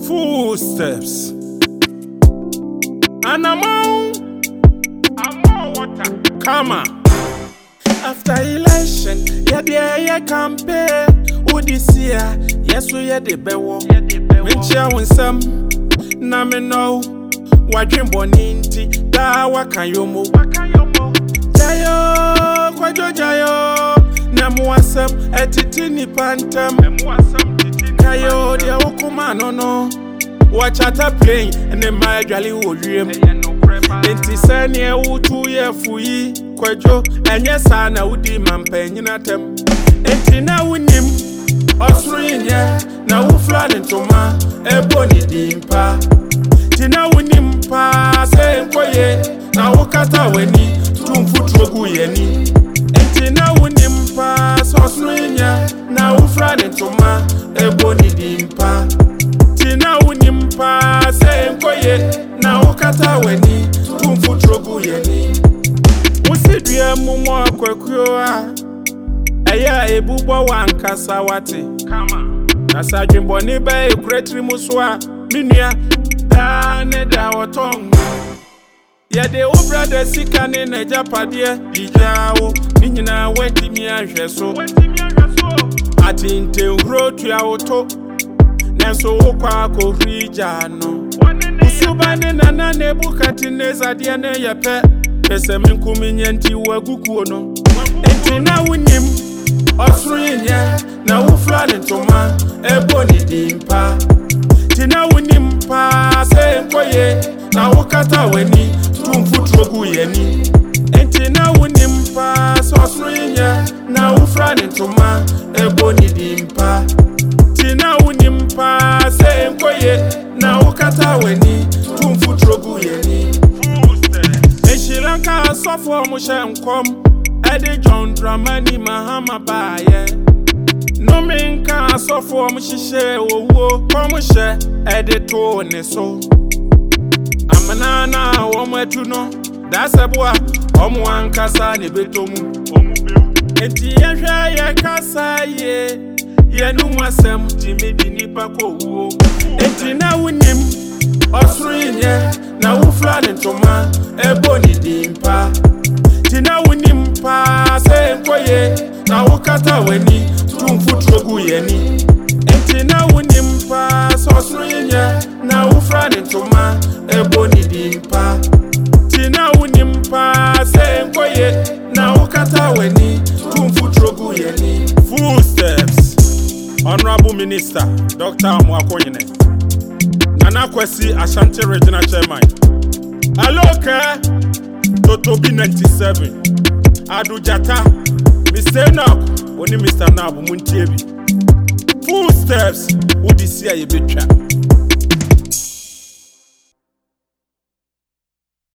Footsteps. And I'm on water. Come on. After election, yeah, campaign. Who this year? Yes, we had the bewo. When showing some, na me know. Wadrim boninti, da wakayomo. Jayo, kwajo jayo. Namuasam, etitini pantam. Kayo, dia okuma no. Watch at a plane, and then my jolly would dream. Enti sani utu ye fuyi kwajo enye sana udi mampenyi na tem enti na unim osrunya na ufla ntoma eboni dimpa tina unim pa se nkoye na ukata weni tumfutrogu yeni enti na unim pa osrunya na ufla ntoma eboni dimpa tina unim pa se nkoye na ukata weni tumfutrogu yeni Musidwe mumo akwakua Eya ebubo wankasa wate Kama Nasa jimbo nibe ekretri muswa Minia Dane da otong Yade ubrade sikane ne japadie Ijao Minyina weti mianjweso Ati nte urotu ya oto Nenso ukwa kohrijano Usubane nana nebukati neza diane yepe Pese minkuminyanti wagukuo no Enti na unim Osrunya na ufla ntoma Eboni dimpa Tina unim pa Se nkoye na ukata weni Tumfutrogu yeni Enti na unim pa Osrunya na ufla ntoma Eboni dimpa Tina unim pa Se nkoye na ukata weni Tumfutrogu yeni Shilanka sofo mushenkom Edi John Dramani Mahama baye No minka sofo mushishe owo Komushe edi to neso Amanana omwetu no Dasebwa omu ankasa ni betomu Enti yehwe ye kasa ye Yenu mwasem timidi nipa kowo Enti na unim Osrunye na ufla ntoma Eboni dimpa Tina unim pa Se nkoye na ukata weni Tumfutrogu yeni Enti na unim pa Osrunye na ufla ntoma Eboni dimpa Tina unim pa Se nkoye na ukata weni Tumfutrogu yeni Footsteps Honorable Minister Dr. Mwakonyene Nana Kwesi Ashanti Regional Chairman Aloka Totobi 97 Adujata Mr. Enoch Oni Mr. Nabu Muntiebi Footsteps Udisia Yebecha